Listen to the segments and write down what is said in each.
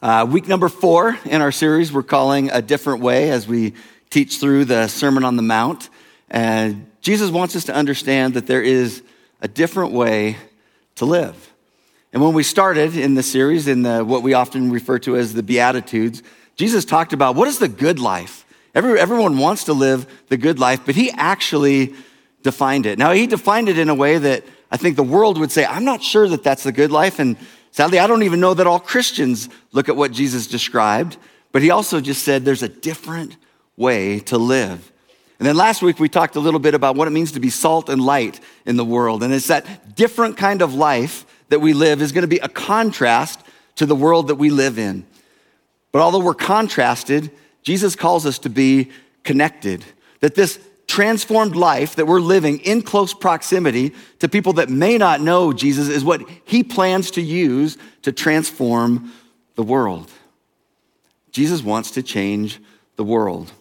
Week number 4 in our series we're calling A Different Way as we teach through the Sermon on the Mount. And Jesus wants us to understand that there is a different way to live. And when we started in the series, in what we often refer to as the Beatitudes, Jesus talked about what is the good life. Everyone wants to live the good life, but he actually defined it. Now, he defined it in a way that I think the world would say, I'm not sure that that's the good life. And sadly, I don't even know that all Christians look at what Jesus described, but he also just said there's a different way to live. And then last week, we talked a little bit about what it means to be salt and light in the world. And it's that different kind of life that we live is going to be a contrast to the world that we live in. But although we're contrasted, Jesus calls us to be connected, that this transformed life that we're living in close proximity to people that may not know Jesus is what he plans to use to transform the world. Jesus wants to change the world.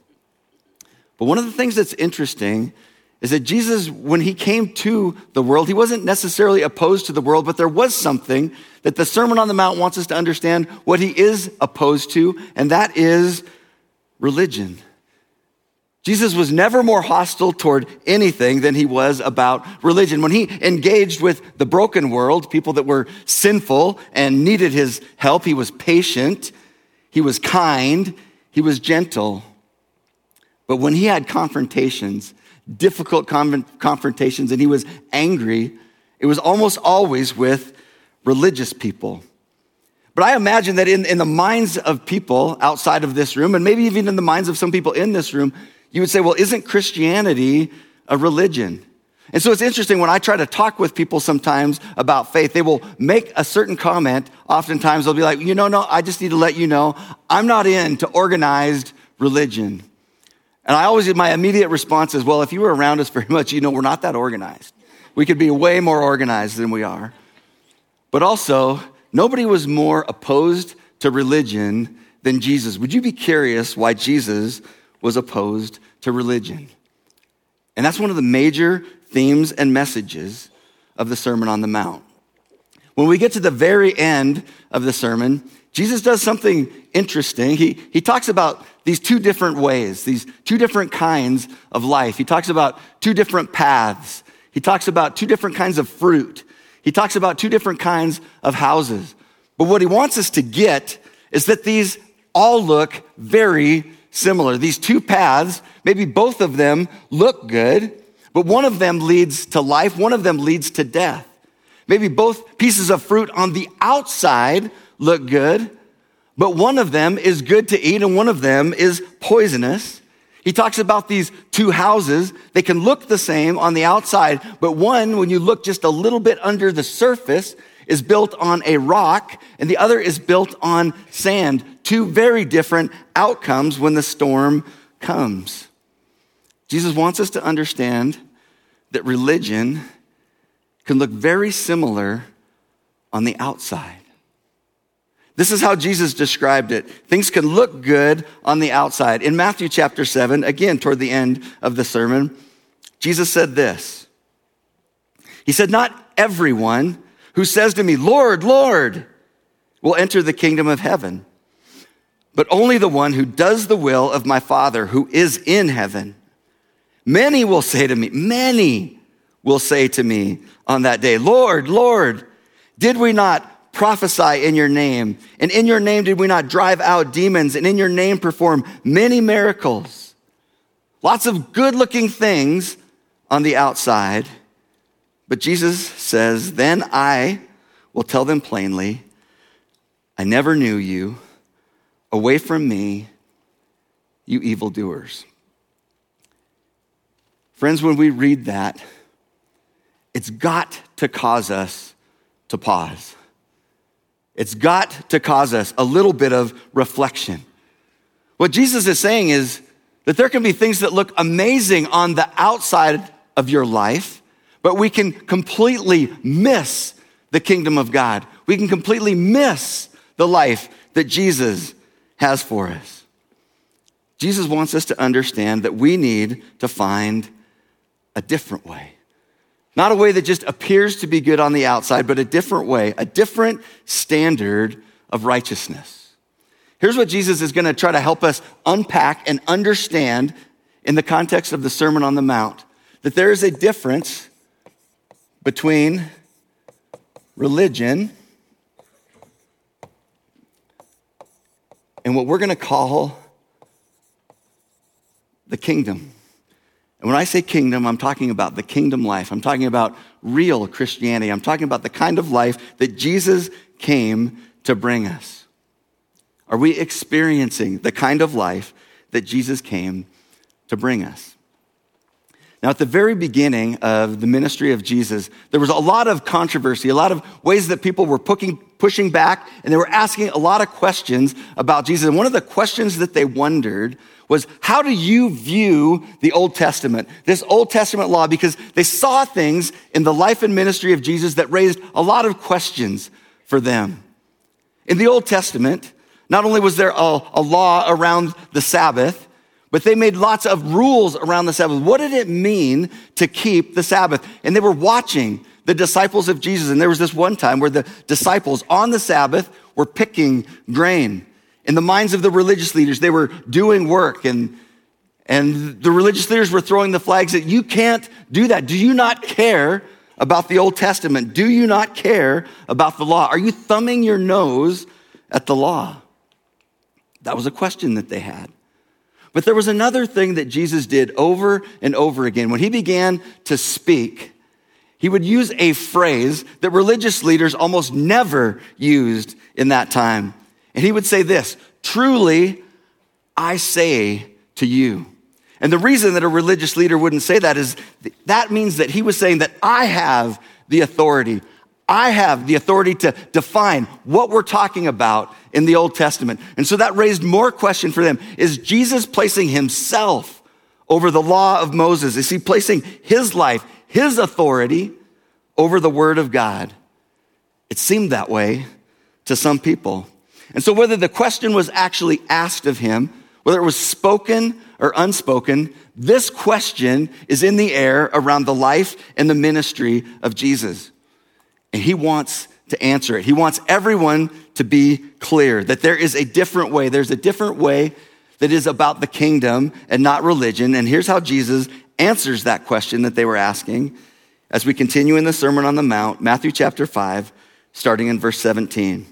But one of the things that's interesting is that Jesus, when he came to the world, he wasn't necessarily opposed to the world, but there was something that the Sermon on the Mount wants us to understand what he is opposed to, and that is religion. Jesus was never more hostile toward anything than he was about religion. When he engaged with the broken world, people that were sinful and needed his help, he was patient, he was kind, he was gentle. But when he had confrontations, difficult confrontations, and he was angry, it was almost always with religious people. But I imagine that in the minds of people outside of this room, and maybe even in the minds of some people in this room, you would say, well, isn't Christianity a religion? And so it's interesting when I try to talk with people sometimes about faith, they will make a certain comment. Oftentimes they'll be like, no, I just need to let you know, I'm not into organized religion. And my immediate response is, well, if you were around us very much, we're not that organized. We could be way more organized than we are. But also, nobody was more opposed to religion than Jesus. Would you be curious why Jesus was opposed to religion? And that's one of the major themes and messages of the Sermon on the Mount. When we get to the very end of the sermon, Jesus does something interesting. He talks about these two different ways, these two different kinds of life. He talks about two different paths. He talks about two different kinds of fruit. He talks about two different kinds of houses. But what he wants us to get is that these all look very similar. These two paths, maybe both of them look good, but one of them leads to life, one of them leads to death. Maybe both pieces of fruit on the outside look good, but one of them is good to eat and one of them is poisonous. He talks about these two houses. They can look the same on the outside, but one, when you look just a little bit under the surface, is built on a rock, and the other is built on sand. Two very different outcomes when the storm comes. Jesus wants us to understand that religion can look very similar on the outside. This is how Jesus described it. Things can look good on the outside. In Matthew chapter 7, again, toward the end of the sermon, Jesus said this. He said, "Not everyone who says to me, 'Lord, Lord,' will enter the kingdom of heaven, but only the one who does the will of my Father who is in heaven. Many will say to me on that day, 'Lord, Lord, did we not prophesy in your name? And in your name did we not drive out demons? And in your name perform many miracles?'" Lots of good-looking things on the outside. But Jesus says, "Then I will tell them plainly, 'I never knew you. Away from me, you evildoers.'" Friends, when we read that, it's got to cause us to pause. It's got to cause us a little bit of reflection. What Jesus is saying is that there can be things that look amazing on the outside of your life, but we can completely miss the kingdom of God. We can completely miss the life that Jesus has for us. Jesus wants us to understand that we need to find a different way. Not a way that just appears to be good on the outside, but a different way, a different standard of righteousness. Here's what Jesus is going to try to help us unpack and understand in the context of the Sermon on the Mount, that there is a difference between religion and what we're going to call the kingdom. And when I say kingdom, I'm talking about the kingdom life. I'm talking about real Christianity. I'm talking about the kind of life that Jesus came to bring us. Are we experiencing the kind of life that Jesus came to bring us? Now, at the very beginning of the ministry of Jesus, there was a lot of controversy, a lot of ways that people were pushing back, and they were asking a lot of questions about Jesus. And one of the questions that they wondered was, how do you view the Old Testament, this Old Testament law? Because they saw things in the life and ministry of Jesus that raised a lot of questions for them. In the Old Testament, not only was there a law around the Sabbath, but they made lots of rules around the Sabbath. What did it mean to keep the Sabbath? And they were watching the disciples of Jesus. And there was this one time where the disciples on the Sabbath were picking grain. In the minds of the religious leaders, they were doing work. And the religious leaders were throwing the flags that you can't do that. Do you not care about the Old Testament? Do you not care about the law? Are you thumbing your nose at the law? That was a question that they had. But there was another thing that Jesus did over and over again. When he began to speak, he would use a phrase that religious leaders almost never used in that time. And he would say this, "Truly, I say to you." And the reason that a religious leader wouldn't say that is that means that he was saying that I have the authority. I have the authority to define what we're talking about in the Old Testament. And so that raised more question for them. Is Jesus placing himself over the law of Moses? Is he placing his life, his authority over the word of God? It seemed that way to some people. And so whether the question was actually asked of him, whether it was spoken or unspoken, this question is in the air around the life and the ministry of Jesus. And he wants to answer it. He wants everyone to be clear that there is a different way. There's a different way that is about the kingdom and not religion. And here's how Jesus answers that question that they were asking as we continue in the Sermon on the Mount, Matthew chapter 5, starting in verse 17.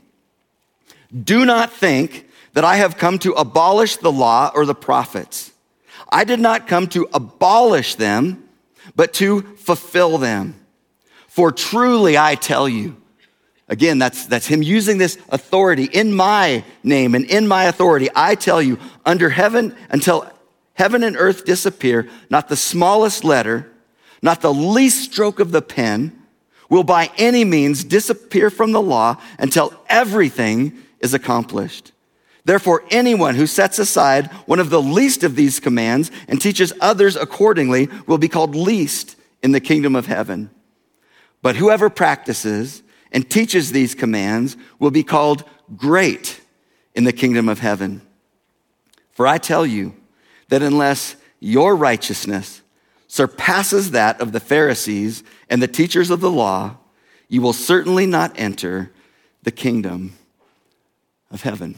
"Do not think that I have come to abolish the law or the prophets. I did not come to abolish them, but to fulfill them. For truly I tell you," again, that's him using this authority in my name and in my authority. "I tell you, under heaven, until heaven and earth disappear, not the smallest letter, not the least stroke of the pen will by any means disappear from the law until everything is accomplished. Therefore, anyone who sets aside one of the least of these commands and teaches others accordingly will be called least in the kingdom of heaven. But whoever practices and teaches these commands will be called great in the kingdom of heaven. For I tell you that unless your righteousness surpasses that of the Pharisees and the teachers of the law, you will certainly not enter the kingdom of heaven."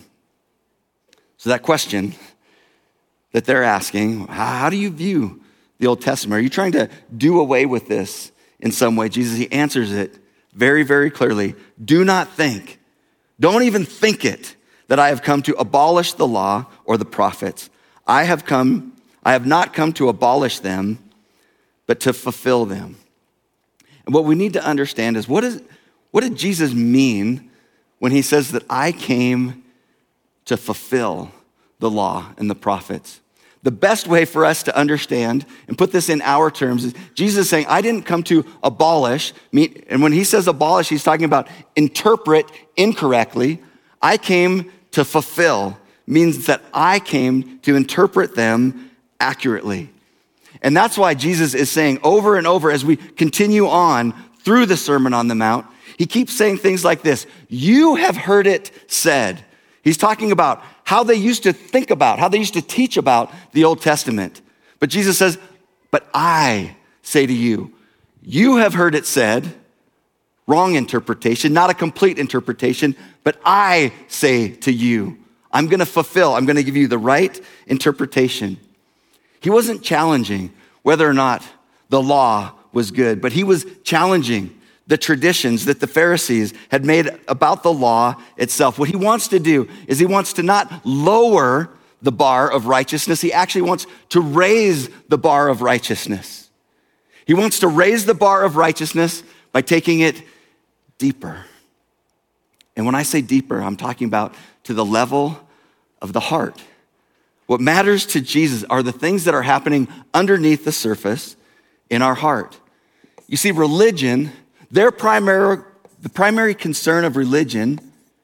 So that question that they're asking, how do you view the Old Testament? Are you trying to do away with this in some way? Jesus, he answers it very, very clearly. Do not think, don't even think it, that I have come to abolish the law or the prophets. I have not come to abolish them, but to fulfill them. And what we need to understand is what did Jesus mean when he says that I came to fulfill the law and the prophets? The best way for us to understand and put this in our terms is Jesus saying, I didn't come to abolish. And when he says abolish, he's talking about interpret incorrectly. I came to fulfill, means that I came to interpret them accurately. And that's why Jesus is saying over and over as we continue on through the Sermon on the Mount, he keeps saying things like this. You have heard it said. He's talking about how they used to think about, how they used to teach about the Old Testament. But Jesus says, but I say to you, you have heard it said, wrong interpretation, not a complete interpretation, but I say to you, I'm going to give you the right interpretation. He wasn't challenging whether or not the law was good, but he was challenging the traditions that the Pharisees had made about the law itself. What he wants to do is he wants to not lower the bar of righteousness. He actually wants to raise the bar of righteousness. He wants to raise the bar of righteousness by taking it deeper. And when I say deeper, I'm talking about to the level of the heart. What matters to Jesus are the things that are happening underneath the surface in our heart. You see, religion, the primary concern of religion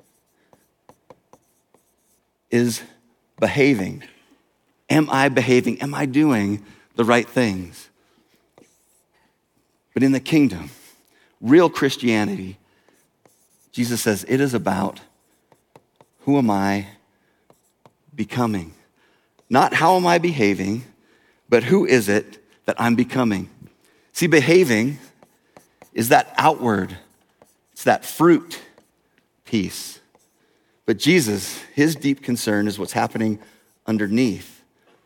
is behaving. Am I behaving? Am I doing the right things? But in the kingdom, real Christianity, Jesus says it is about who am I becoming? Not how am I behaving, but who is it that I'm becoming? See, behaving is that outward, it's that fruit piece. But Jesus, his deep concern is what's happening underneath,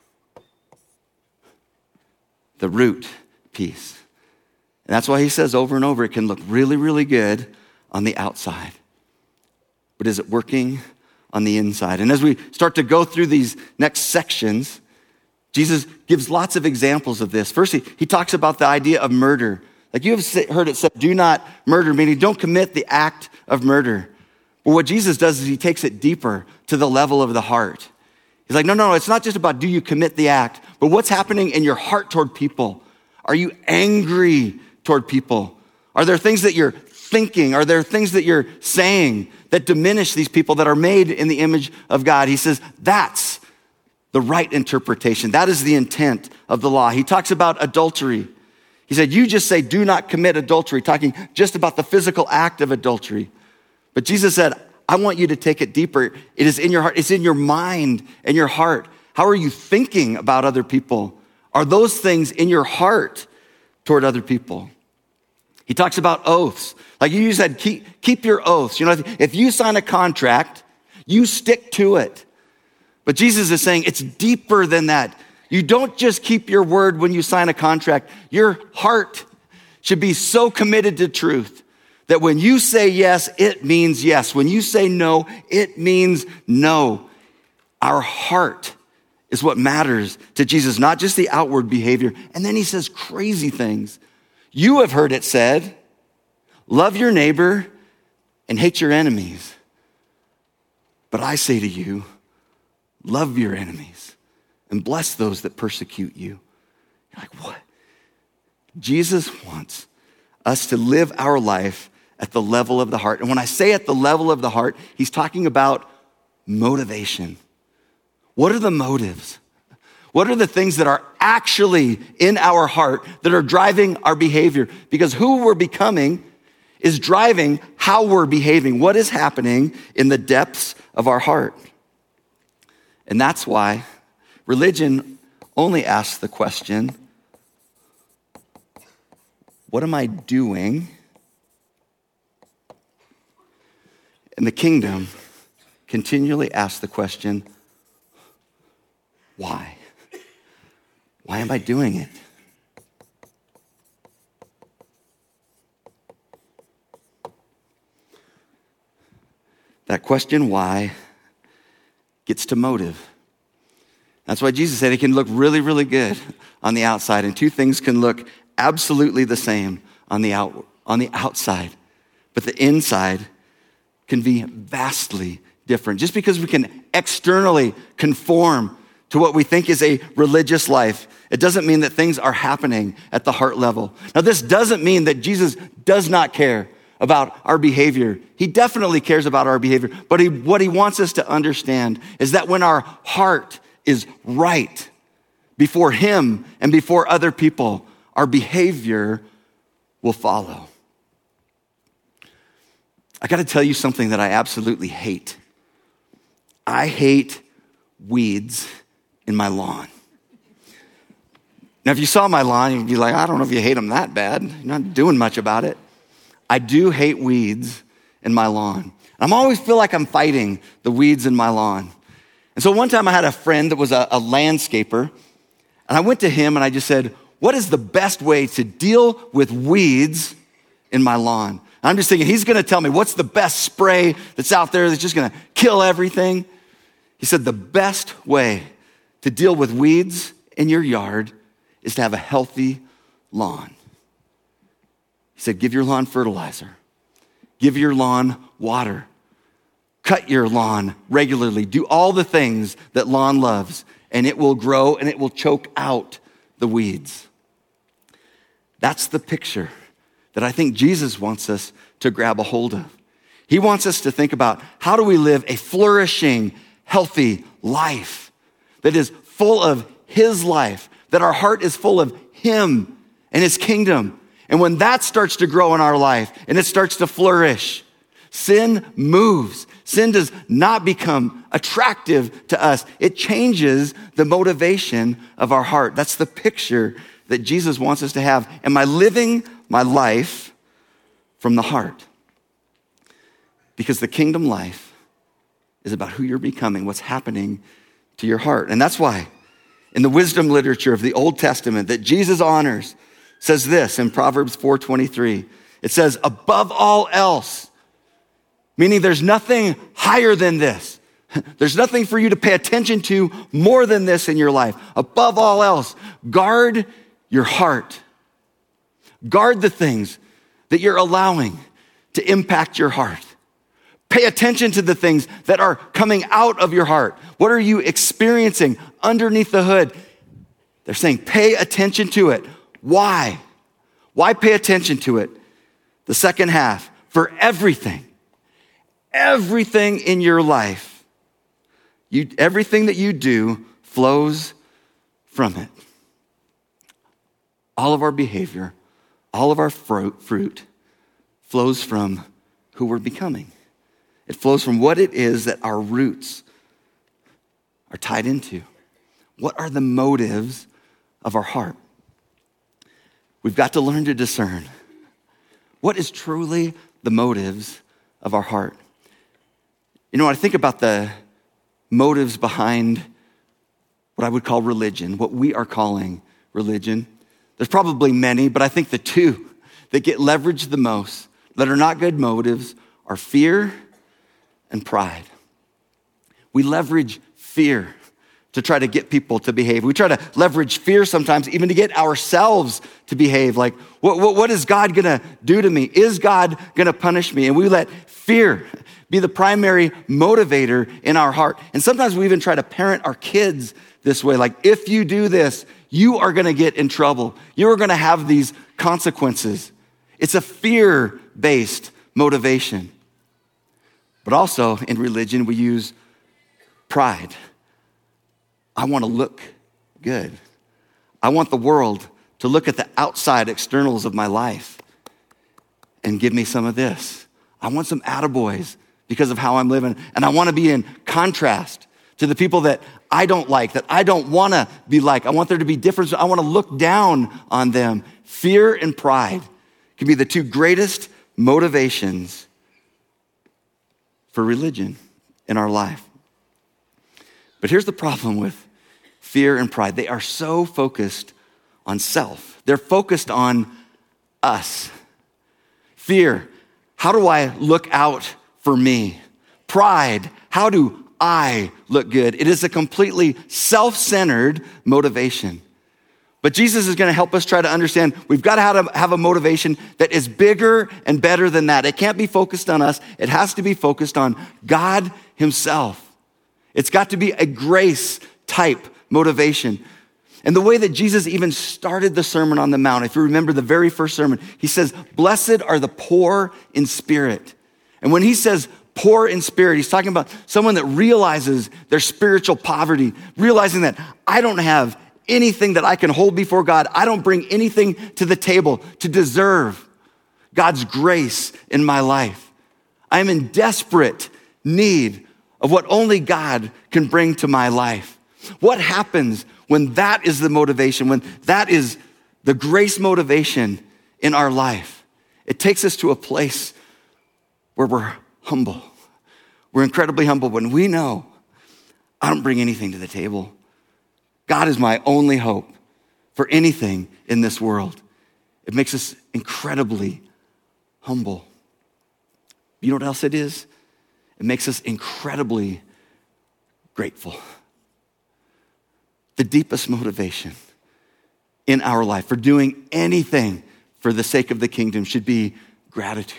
the root piece. And that's why he says over and over, it can look really, really good on the outside. But is it working on the inside? And as we start to go through these next sections, Jesus gives lots of examples of this. First, he talks about the idea of murder. Like you have heard it said, do not murder, meaning don't commit the act of murder. But what Jesus does is he takes it deeper to the level of the heart. He's like, no, it's not just about do you commit the act, but what's happening in your heart toward people. Are you angry toward people? Are there things that you're thinking? Are there things that you're saying that diminish these people that are made in the image of God? He says that's the right interpretation. That is the intent of the law. He talks about adultery. He said, you just say, do not commit adultery, talking just about the physical act of adultery. But Jesus said, I want you to take it deeper. It is in your heart. It's in your mind and your heart. How are you thinking about other people? Are those things in your heart toward other people? He talks about oaths. Like you said, keep your oaths. You know, if you sign a contract, you stick to it. But Jesus is saying it's deeper than that. You don't just keep your word when you sign a contract. Your heart should be so committed to truth that when you say yes, it means yes. When you say no, it means no. Our heart is what matters to Jesus, not just the outward behavior. And then he says crazy things. You have heard it said, love your neighbor and hate your enemies. But I say to you, love your enemies and bless those that persecute you. You're like, what? Jesus wants us to live our life at the level of the heart. And when I say at the level of the heart, he's talking about motivation. What are the motives? What are the things that are actually in our heart that are driving our behavior? Because who we're becoming is driving how we're behaving. What is happening in the depths of our heart? And that's why religion only asks the question, what am I doing? And the kingdom continually asks the question, why? Why am I doing it? That question, why, gets to motive. That's why Jesus said it can look really, really good on the outside, and two things can look absolutely the same on the outside, but the inside can be vastly different. Just because we can externally conform to what we think is a religious life, it doesn't mean that things are happening at the heart level. Now, this doesn't mean that Jesus does not care about our behavior. He definitely cares about our behavior, but what he wants us to understand is that when our heart is right before him and before other people, our behavior will follow. I got to tell you something that I absolutely hate. I hate weeds in my lawn. Now, if you saw my lawn, you'd be like, I don't know if you hate them that bad. You're not doing much about it. I do hate weeds in my lawn. I always feel like I'm fighting the weeds in my lawn. And so one time I had a friend that was a landscaper, and I went to him and I just said, what is the best way to deal with weeds in my lawn? I'm just thinking, he's gonna tell me what's the best spray that's out there that's just gonna kill everything. He said, the best way to deal with weeds in your yard is to have a healthy lawn. He said, give your lawn fertilizer. Give your lawn water. Cut your lawn regularly. Do all the things that lawn loves, and it will grow and it will choke out the weeds. That's the picture that I think Jesus wants us to grab a hold of. He wants us to think about, how do we live a flourishing, healthy life that is full of his life, that our heart is full of him and his kingdom. And when that starts to grow in our life and it starts to flourish, sin moves. Sin does not become attractive to us. It changes the motivation of our heart. That's the picture that Jesus wants us to have. Am I living my life from the heart? Because the kingdom life is about who you're becoming, what's happening to your heart. And that's why in the wisdom literature of the Old Testament that Jesus honors says this in Proverbs 4:23. It says, above all else, meaning there's nothing higher than this. There's nothing for you to pay attention to more than this in your life. Above all else, guard your heart. Guard the things that you're allowing to impact your heart. Pay attention to the things that are coming out of your heart. What are you experiencing underneath the hood? They're saying, pay attention to it. Why? Why pay attention to it? The second half, for everything in your life, everything that you do flows from it. All of our behavior, all of our fruit flows from who we're becoming. It flows from what it is that our roots are tied into. What are the motives of our heart? We've got to learn to discern what is truly the motives of our heart. You know, when I think about the motives behind what I would call religion, what we are calling religion, there's probably many, but I think the two that get leveraged the most, that are not good motives, are fear and pride. We leverage fear to try to get people to behave. We try to leverage fear sometimes even to get ourselves to behave. Like, what is God gonna do to me? Is God gonna punish me? And we let fear be the primary motivator in our heart. And sometimes we even try to parent our kids this way. Like, if you do this, you are gonna get in trouble. You are gonna have these consequences. It's a fear-based motivation. But also in religion, we use pride. I want to look good. I want the world to look at the outside externals of my life and give me some of this. I want some attaboys because of how I'm living. And I want to be in contrast to the people that I don't like, that I don't want to be like. I want there to be difference. I want to look down on them. Fear and pride can be the two greatest motivations for religion in our life. But here's the problem with fear and pride. They are so focused on self. They're focused on us. Fear, how do I look out for me? Pride, how do I look good? It is a completely self-centered motivation. But Jesus is going to help us try to understand we've got to have a motivation that is bigger and better than that. It can't be focused on us. It has to be focused on God himself. It's got to be a grace type motivation. And the way that Jesus even started the Sermon on the Mount, if you remember the very first sermon, he says, blessed are the poor in spirit. And when he says poor in spirit, he's talking about someone that realizes their spiritual poverty, realizing that I don't have anything that I can hold before God. I don't bring anything to the table to deserve God's grace in my life. I am in desperate need of what only God can bring to my life. What happens when that is the motivation, when that is the grace motivation in our life? It takes us to a place where we're humble. We're incredibly humble when we know I don't bring anything to the table. God is my only hope for anything in this world. It makes us incredibly humble. You know what else it is? It makes us incredibly grateful. The deepest motivation in our life for doing anything for the sake of the kingdom should be gratitude.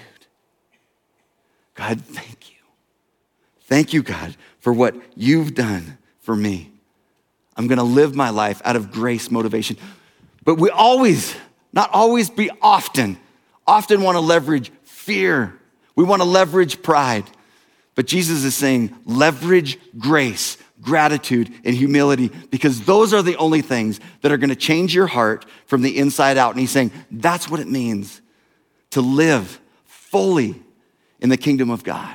God, thank you. Thank you, God, for what you've done for me. I'm going to live my life out of grace motivation. But we always, not always, be often want to leverage fear. We want to leverage pride. But Jesus is saying leverage grace, gratitude, and humility, because those are the only things that are going to change your heart from the inside out. And he's saying that's what it means to live fully in the kingdom of God.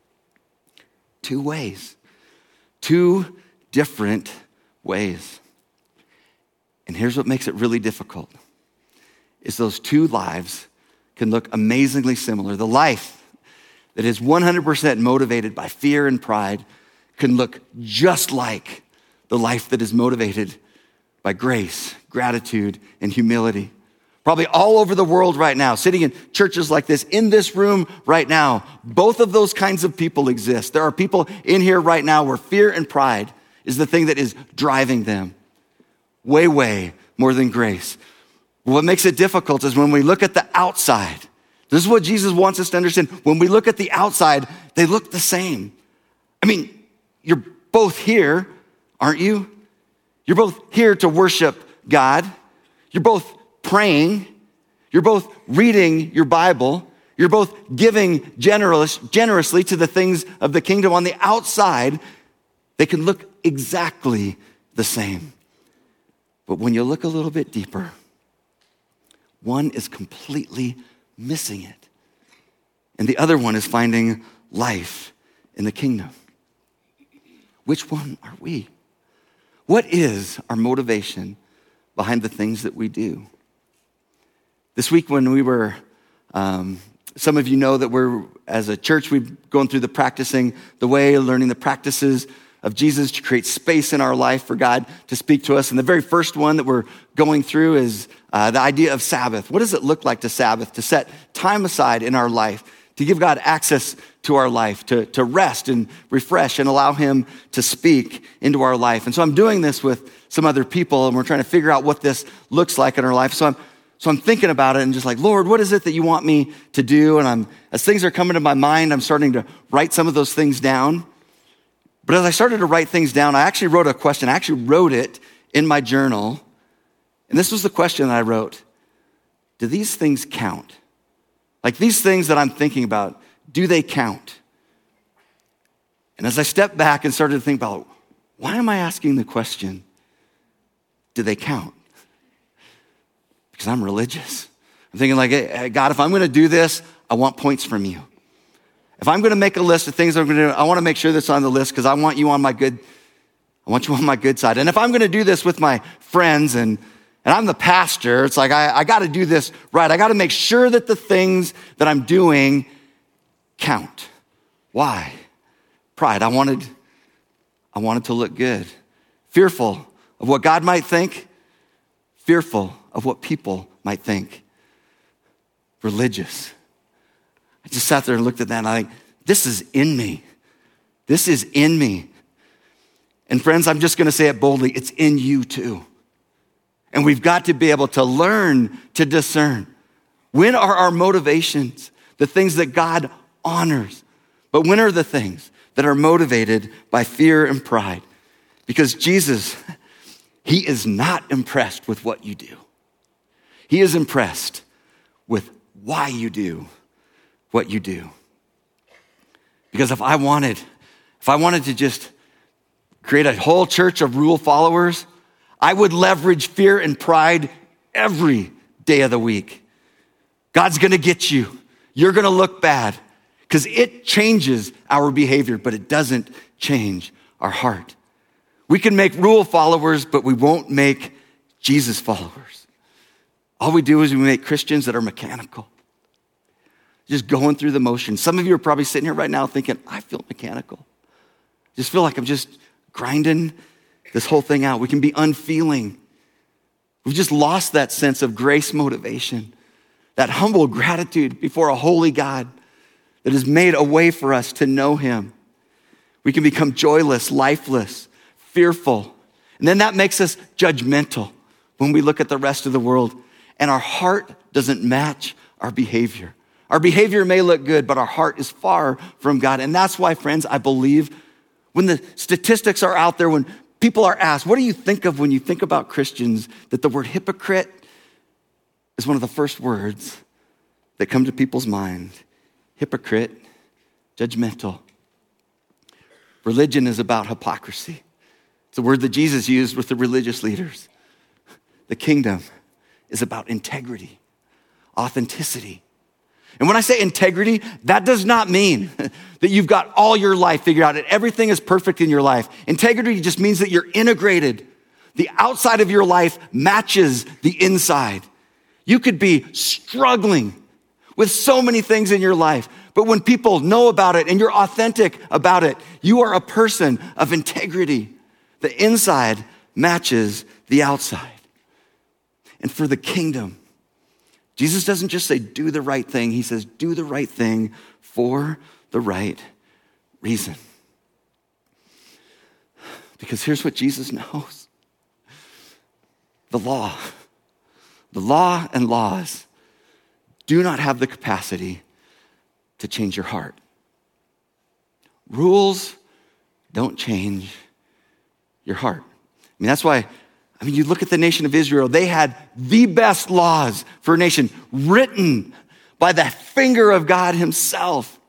Two ways, two different ways. And here's what makes it really difficult, is those two lives can look amazingly similar. The life that is 100% motivated by fear and pride can look just like the life that is motivated by grace, gratitude, and humility. Probably all over the world right now, sitting in churches like this, in this room right now, both of those kinds of people exist. There are people in here right now where fear and pride is the thing that is driving them way, way more than grace. What makes it difficult is when we look at the outside. This is what Jesus wants us to understand. When we look at the outside, they look the same. I mean, you're both here, aren't you? You're both here to worship God. You're both praying. You're both reading your Bible. You're both giving generously to the things of the kingdom. On the outside, they can look exactly the same. But when you look a little bit deeper, one is completely missing it. And the other one is finding life in the kingdom. Which one are we? What is our motivation behind the things that we do? This week when we were, some of you know that we're, as a church, we've gone through the practicing the way, learning the practices of Jesus to create space in our life for God to speak to us. And the very first one that we're going through is the idea of Sabbath. What does it look like to Sabbath, to set time aside in our life, to give God access to our life, to rest and refresh and allow him to speak into our life? And so I'm doing this with some other people, and we're trying to figure out what this looks like in our life. So I'm thinking about it and just like, Lord, what is it that you want me to do? And as things are coming to my mind, I'm starting to write some of those things down. But as I started to write things down, I actually wrote a question. I actually wrote it in my journal. And this was the question that I wrote. Do these things count? Like these things that I'm thinking about, do they count? And as I stepped back and started to think about, why am I asking the question, do they count? Because I'm religious. I'm thinking like, hey, God, if I'm going to do this, I want points from you. If I'm going to make a list of things I'm going to do, I want to make sure that's on the list because I want you on my good side. And if I'm going to do this with my friends and I'm the pastor, it's like I got to do this right. I got to make sure that the things that I'm doing count. Why? Pride. I wanted to look good. Fearful of what God might think. Fearful of what people might think. Religious. I just sat there and looked at that and I think, this is in me. This is in me. And friends, I'm just going to say it boldly, it's in you too. And we've got to be able to learn to discern. When are our motivations the things that God honors? But when are the things that are motivated by fear and pride? Because Jesus, he is not impressed with what you do. He is impressed with why you do what you do. Because if I wanted to just create a whole church of rule followers, I would leverage fear and pride every day of the week. God's gonna get you. You're gonna look bad because it changes our behavior, but it doesn't change our heart. We can make rule followers, but we won't make Jesus followers. All we do is we make Christians that are mechanical. Just going through the motions. Some of you are probably sitting here right now thinking, I feel mechanical. Just feel like I'm just grinding this whole thing out. We can be unfeeling. We've just lost that sense of grace motivation, that humble gratitude before a holy God that has made a way for us to know him. We can become joyless, lifeless, fearful. And then that makes us judgmental when we look at the rest of the world. And our heart doesn't match our behavior. Our behavior may look good, but our heart is far from God. And that's why, friends, I believe when the statistics are out there, when people are asked, what do you think of when you think about Christians, that the word hypocrite is one of the first words that come to people's mind. Hypocrite, judgmental. Religion is about hypocrisy. It's a word that Jesus used with the religious leaders. The kingdom is about integrity, authenticity. And when I say integrity, that does not mean that you've got all your life figured out and everything is perfect in your life. Integrity just means that you're integrated. The outside of your life matches the inside. You could be struggling with so many things in your life, but when people know about it and you're authentic about it, you are a person of integrity. The inside matches the outside. And for the kingdom, Jesus doesn't just say, do the right thing. He says, do the right thing for the right reason. Because here's what Jesus knows. The law and laws do not have the capacity to change your heart. Rules don't change your heart. That's why, you look at the nation of Israel, they had the best laws for a nation written by the finger of God himself.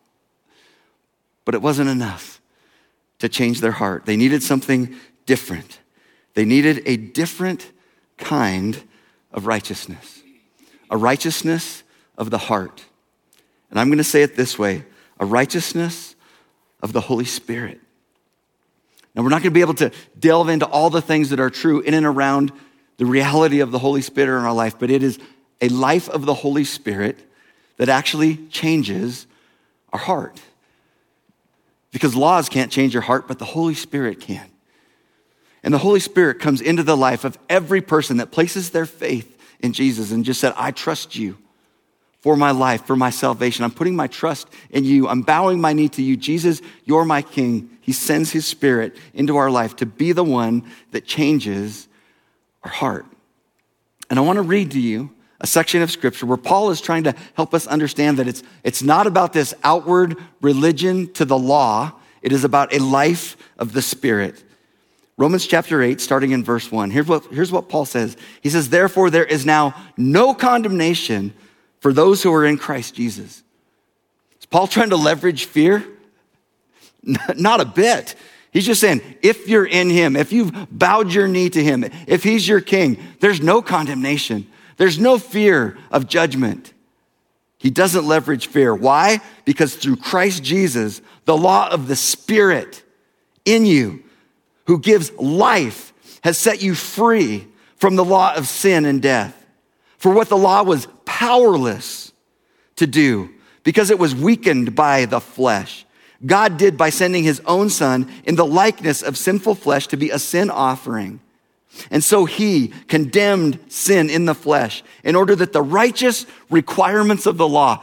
But it wasn't enough to change their heart. They needed something different. They needed a different kind of righteousness, a righteousness of the heart. And I'm going to say it this way, a righteousness of the Holy Spirit. Now, we're not going to be able to delve into all the things that are true in and around the reality of the Holy Spirit in our life, but it is a life of the Holy Spirit that actually changes our heart. Because laws can't change your heart, but the Holy Spirit can. And the Holy Spirit comes into the life of every person that places their faith in Jesus and just said, I trust you for my life, for my salvation. I'm putting my trust in you. I'm bowing my knee to you. Jesus, you're my King. He sends his Spirit into our life to be the one that changes our heart. And I want to read to you a section of scripture where Paul is trying to help us understand that it's not about this outward religion to the law. It is about a life of the Spirit. Romans chapter 8, starting in verse 1. Here's what Paul says. He says, therefore there is now no condemnation for those who are in Christ Jesus. Is Paul trying to leverage fear? Not a bit. He's just saying, if you're in him, if you've bowed your knee to him, if he's your king, there's no condemnation. There's no fear of judgment. He doesn't leverage fear. Why? Because through Christ Jesus, the law of the Spirit in you, who gives life, has set you free from the law of sin and death. For what the law was powerless to do, because it was weakened by the flesh, God did by sending his own Son in the likeness of sinful flesh to be a sin offering. And so he condemned sin in the flesh in order that the righteous requirements of the law,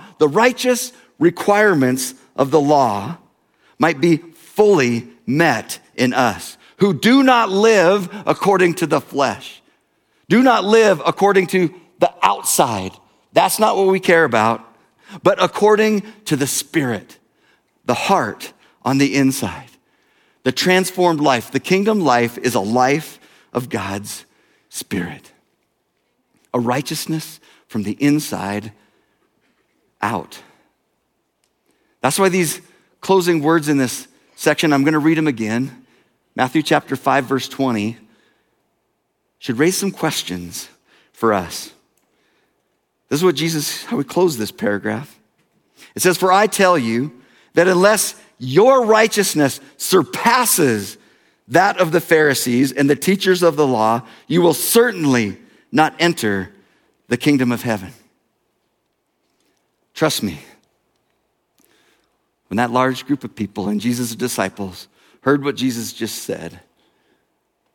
might be fully met in us, who do not live according to the flesh, do not live according to the outside. That's not what we care about, but according to the Spirit, the heart on the inside, the transformed life. The kingdom life is a life of God's Spirit, a righteousness from the inside out. That's why these closing words in this section, I'm going to read them again. Matthew chapter 5, verse 20, should raise some questions for us. This is how we close this paragraph. It says, for I tell you that unless your righteousness surpasses that of the Pharisees and the teachers of the law, you will certainly not enter the kingdom of heaven. Trust me, when that large group of people and Jesus' disciples heard what Jesus just said,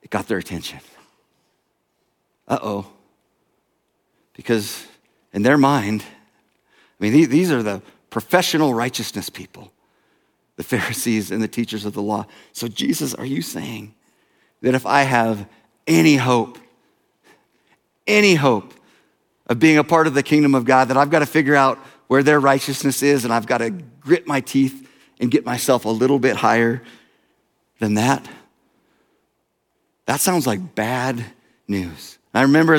it got their attention. Uh-oh. Because in their mind, these are the professional righteousness people, the Pharisees and the teachers of the law. So Jesus, are you saying that if I have any hope of being a part of the kingdom of God, that I've got to figure out where their righteousness is and I've got to grit my teeth and get myself a little bit higher than that? That sounds like bad news. I remember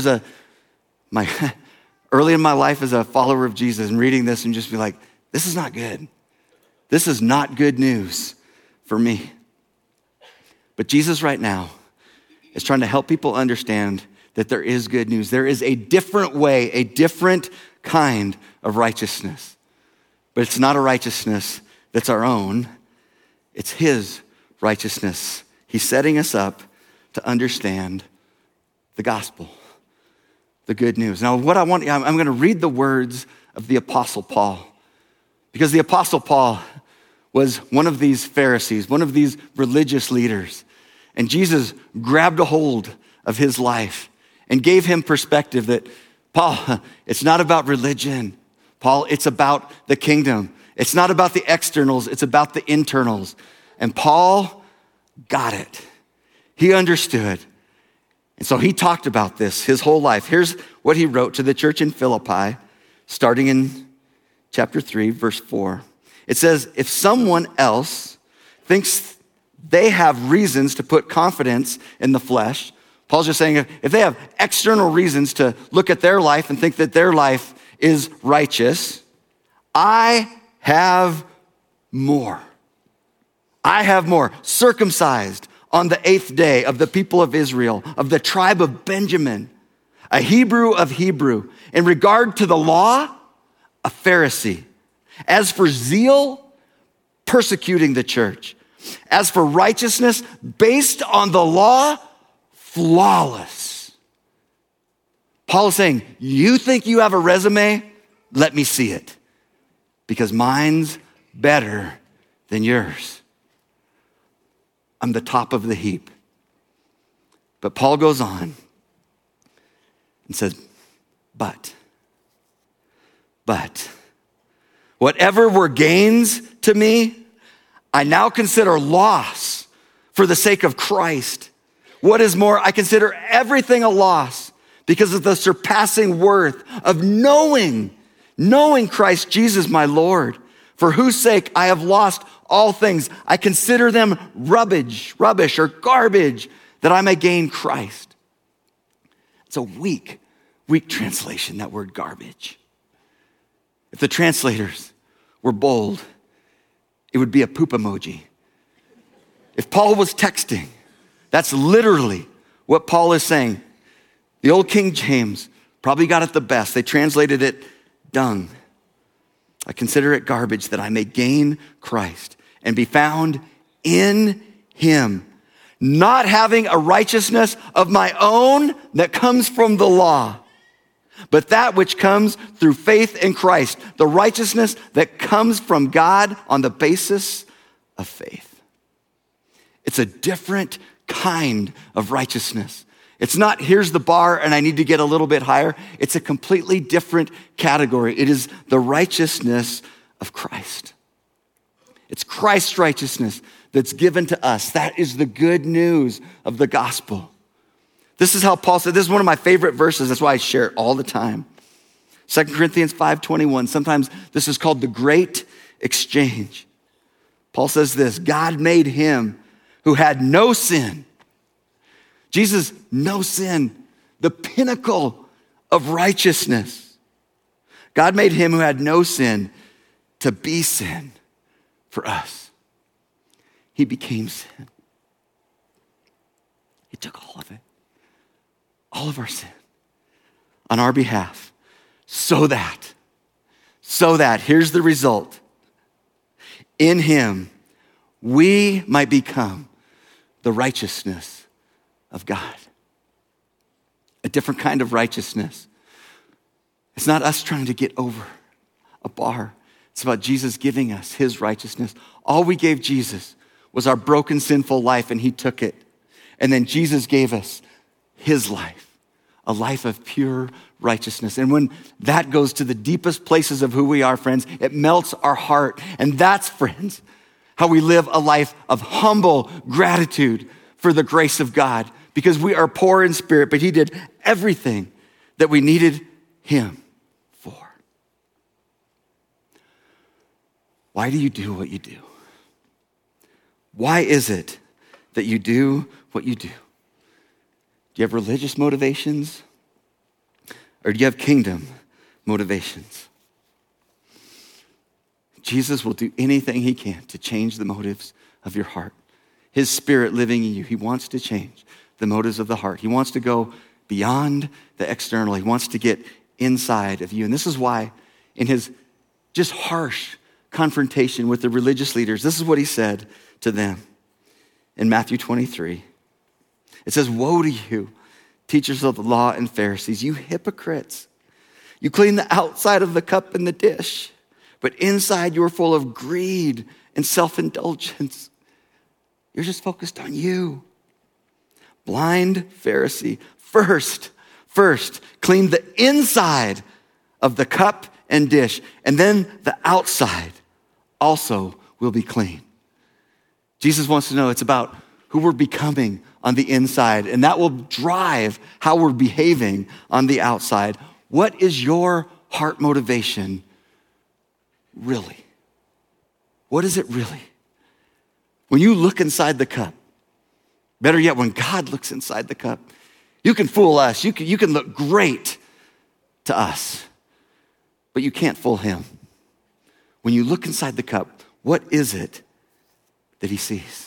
early in my life as a follower of Jesus and reading this and just be like, this is not good. This is not good news for me. But Jesus right now is trying to help people understand that there is good news. There is a different way, a different kind of righteousness. But it's not a righteousness that's our own. It's his righteousness. He's setting us up to understand the gospel, the good news. Now, I'm going to read the words of the Apostle Paul, because the Apostle Paul was one of these Pharisees, one of these religious leaders. And Jesus grabbed a hold of his life and gave him perspective that, Paul, it's not about religion. Paul, it's about the kingdom. It's not about the externals, it's about the internals. And Paul got it. He understood. And so he talked about this his whole life. Here's what he wrote to the church in Philippi, starting in chapter 3, verse 4. It says, if someone else thinks they have reasons to put confidence in the flesh, Paul's just saying if they have external reasons to look at their life and think that their life is righteous, I have more. I have more. Circumcised on the 8th day of the people of Israel, of the tribe of Benjamin, a Hebrew of Hebrew. In regard to the law, a Pharisee. As for zeal, persecuting the church. As for righteousness, based on the law, flawless. Paul is saying, you think you have a resume? Let me see it. Because mine's better than yours. I'm the top of the heap. But Paul goes on and says, but, whatever were gains to me, I now consider loss for the sake of Christ. What is more, I consider everything a loss because of the surpassing worth of knowing Christ Jesus my Lord, for whose sake I have lost all things. I consider them rubbish or garbage, that I may gain Christ. It's a weak translation, that word garbage. If the translators were bold, it would be a poop emoji. If Paul was texting, that's literally what Paul is saying. The old King James probably got it the best. They translated it dung. I consider it garbage that I may gain Christ and be found in him, not having a righteousness of my own that comes from the law, but that which comes through faith in Christ, the righteousness that comes from God on the basis of faith. It's a different kind of righteousness. It's not, here's the bar and I need to get a little bit higher. It's a completely different category. It is the righteousness of Christ. It's Christ's righteousness that's given to us. That is the good news of the gospel. This is how Paul said, this is one of my favorite verses. That's why I share it all the time. 2 Corinthians 5:21. Sometimes this is called the great exchange. Paul says this, God made him who had no sin. Jesus, no sin, the pinnacle of righteousness. God made him who had no sin to be sin for us. He became sin. He took all of it, all of our sin on our behalf, so that, here's the result. In him, we might become the righteousness of God. A different kind of righteousness. It's not us trying to get over a bar. It's about Jesus giving us his righteousness. All we gave Jesus was our broken, sinful life, and he took it. And then Jesus gave us his life, a life of pure righteousness. And when that goes to the deepest places of who we are, friends, it melts our heart. And that's, friends, how we live a life of humble gratitude for the grace of God, because we are poor in spirit, but he did everything that we needed him for. Why do you do what you do? Why is it that you do what you do? Do you have religious motivations, or do you have kingdom motivations? Jesus will do anything he can to change the motives of your heart. His Spirit living in you, he wants to change the motives of the heart. He wants to go beyond the external. He wants to get inside of you. And this is why in his just harsh confrontation with the religious leaders, this is what he said to them in Matthew 23. It says, "Woe to you, teachers of the law and Pharisees, you hypocrites. You clean the outside of the cup and the dish, but inside you are full of greed and self-indulgence." You're just focused on you. Blind Pharisee, first clean the inside of the cup and dish, and then the outside also will be clean. Jesus wants to know it's about who we're becoming on the inside, and that will drive how we're behaving on the outside. What is your heart motivation really? What is it really? When you look inside the cup, better yet, when God looks inside the cup, you can fool us. You can look great to us, but you can't fool him. When you look inside the cup, what is it that he sees?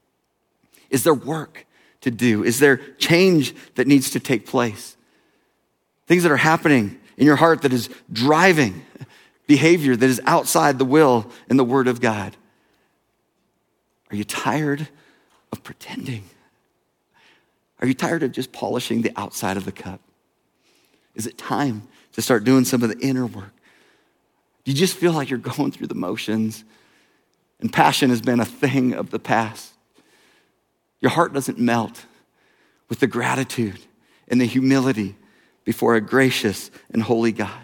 Is there work to do? Is there change that needs to take place? Things that are happening in your heart that is driving behavior that is outside the will and the word of God. Are you tired of pretending? Are you tired of just polishing the outside of the cup? Is it time to start doing some of the inner work? Do you just feel like you're going through the motions and passion has been a thing of the past? Your heart doesn't melt with the gratitude and the humility before a gracious and holy God.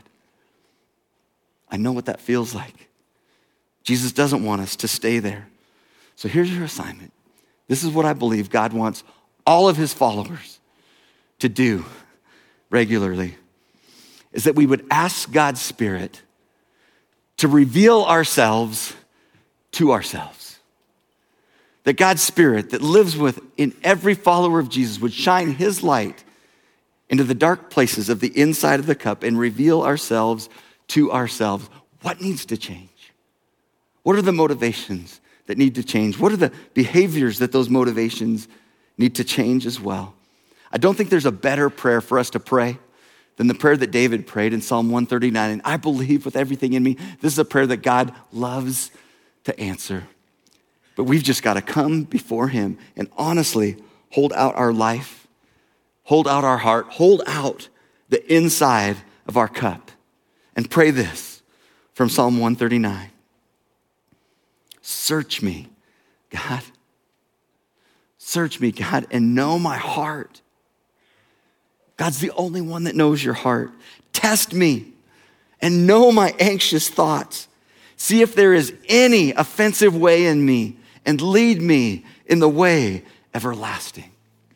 I know what that feels like. Jesus doesn't want us to stay there. So here's your assignment. This is what I believe God wants all of his followers to do regularly, is that we would ask God's Spirit to reveal ourselves to ourselves. That God's Spirit that lives within every follower of Jesus would shine his light into the dark places of the inside of the cup and reveal ourselves to ourselves. What needs to change? What are the motivations that need to change? What are the behaviors that those motivations need to change as well? I don't think there's a better prayer for us to pray than the prayer that David prayed in Psalm 139. And I believe with everything in me, this is a prayer that God loves to answer. But we've just got to come before him and honestly hold out our life, hold out our heart, hold out the inside of our cup and pray this from Psalm 139. Search me, God. Search me, God, and know my heart. God's the only one that knows your heart. Test me and know my anxious thoughts. See if there is any offensive way in me and lead me in the way everlasting.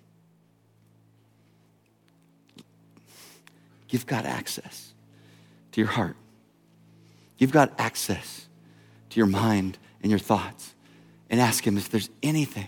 Give God access to your heart. Give God access to your mind and your thoughts and ask him if there's anything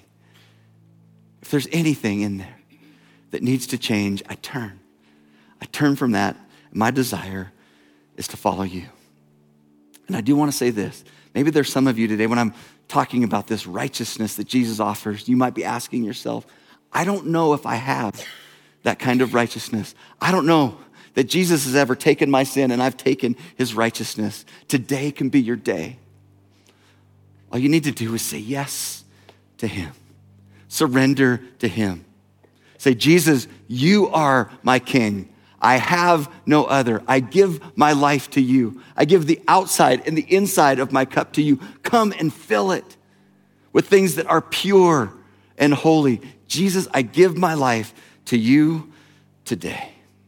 in there that needs to change. I turn from that. My desire is to follow you. And I do want to say this. Maybe there's some of you today, when I'm talking about this righteousness that Jesus offers, you might be asking yourself, I don't know if I have that kind of righteousness. I don't know that Jesus has ever taken my sin and I've taken his righteousness. Today can be your day. All you need to do is say yes to him. Surrender to him. Say, Jesus, you are my king. I have no other. I give my life to you. I give the outside and the inside of my cup to you. Come and fill it with things that are pure and holy. Jesus, I give my life to you today.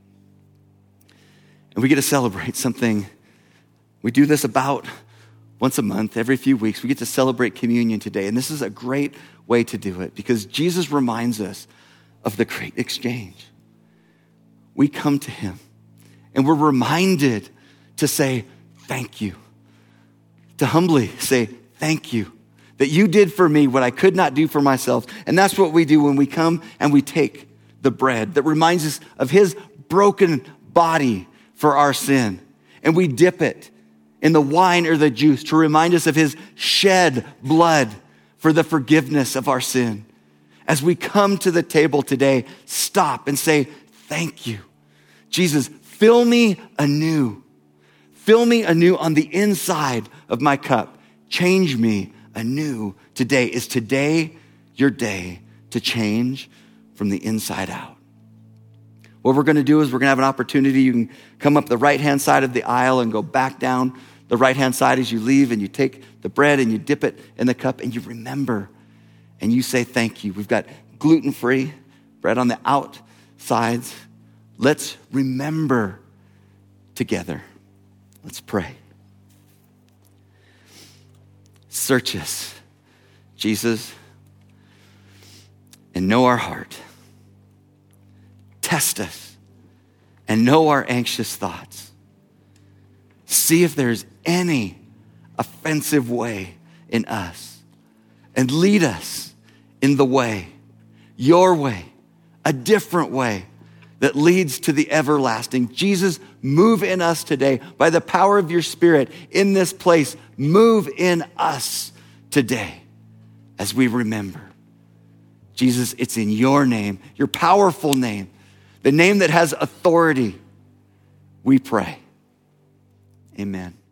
And we get to celebrate something. We do this about once a month, every few weeks. We get to celebrate communion today. And this is a great way to do it because Jesus reminds us of the great exchange. We come to him and we're reminded to say thank you, to humbly say thank you, that you did for me what I could not do for myself. And that's what we do when we come and we take the bread that reminds us of his broken body for our sin. And we dip it in the wine or the juice to remind us of his shed blood for the forgiveness of our sin. As we come to the table today, stop and say, thank you. Jesus, fill me anew. Fill me anew on the inside of my cup. Change me anew today. Is today your day to change from the inside out? What we're going to do is we're going to have an opportunity. You can come up the right-hand side of the aisle and go back down the right-hand side as you leave, and you take the bread and you dip it in the cup and you remember and you say thank you. We've got gluten-free bread on the outsides. Let's remember together. Let's pray. Search us, Jesus, and know our heart. Test us and know our anxious thoughts. See if there's any offensive way in us, and lead us in the way, your way, a different way that leads to the everlasting. Jesus, move in us today by the power of your Spirit in this place. Move in us today as we remember. Jesus, it's in your name, your powerful name, the name that has authority, we pray. Amen.